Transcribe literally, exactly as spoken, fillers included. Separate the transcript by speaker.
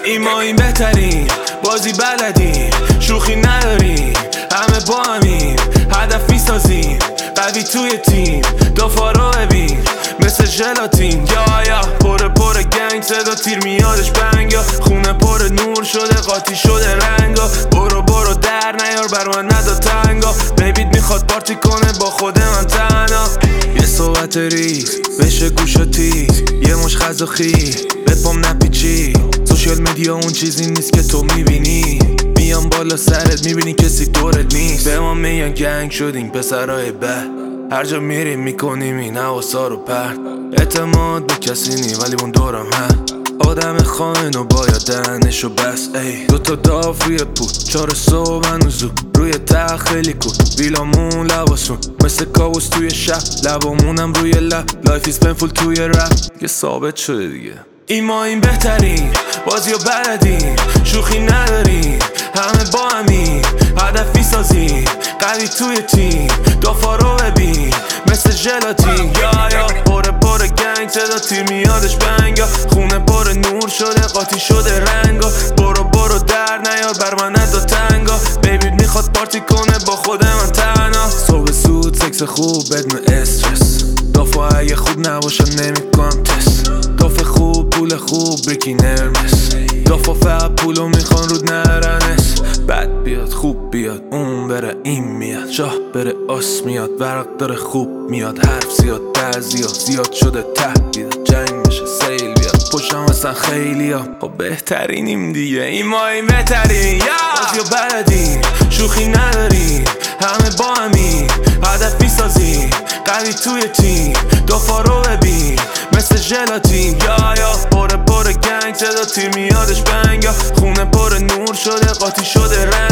Speaker 1: این ما این بهترین بازی بلدیم، شوخی نداریم، همه با همیم، هدف میسازیم، قوی توی تیم، دفاع رو ببین مثل ژلاتین. یا یا پر پر گنگ، صدا تیر میادش بنگا، خونه پر نور شده قاطی شده رنگا. برو برو در نیار بر من ندا تنگا، بیبیت میخواد پارتی کنه با خود من تنها. یه صحبت ریز بشه گوش و تیز، یه مش خز و خی به پام نپیچی. سوشیال میدیا اون چیزی نیست که تو میبینی، میام بالا سرت میبینی کسی دورت نیست. به ما میگن گنگ شدیم پسرای بد، هر جا میریم میکنیم این حواسا رو پرد. اعتماد به کسی نی ولی اون دورم هست، آدم خائن و باید دهنشو بس. ای دوتا داف روی پود، چار صبح هنوز روی تخت خیلی کود، ویلامون لباسون مثل کابوس توی شب، لبامونم روی لب، لایف ایز پنفول توی رپ. دیگه ثابت شده دیگه این ما این بهترین بازی و بلدیم، شوخی نداریم، همه با همیم، هدف میسازیم، قوی توی تیم، دفاع رو ببین مثل ژلاتین. یا یا پر پر گنگ، صدا تیر میادش بنگا، خونه پر نور شده قاطی شده رنگا. برو برو در نیار بر من ندا تنگا، بیبیت میخواد پارتی کنه با خود من تنها. صبح زود سکس خوب بدون استرس، دفاع اگه خوب نباشه نمیکنم تست. دفاع خوب پول خوب بکی نرمس، دفاع فقط پولو میخوان رود نرنس. بد بیاد خوب بیاد اون بره این میاد، شاه بره آس میاد، ورق داره خوب میاد، حرف زیاد در زیاد زیاد شده تهدید، جنگ بشه سیل بیاد پشتم اصلا خیلی ها. خب بهترینیم دیگه این ما این بهترین، یا بازی و بلدیم، شوخی نداریم، همه با همیم، هدف میسازیم، قوی توی تیم، دفاع رو ببین مثل ژلاتین. یا یا پر پر گنگ، صدا تیر میادش بنگا، خونه پر نور شده قاطی شده رنگ.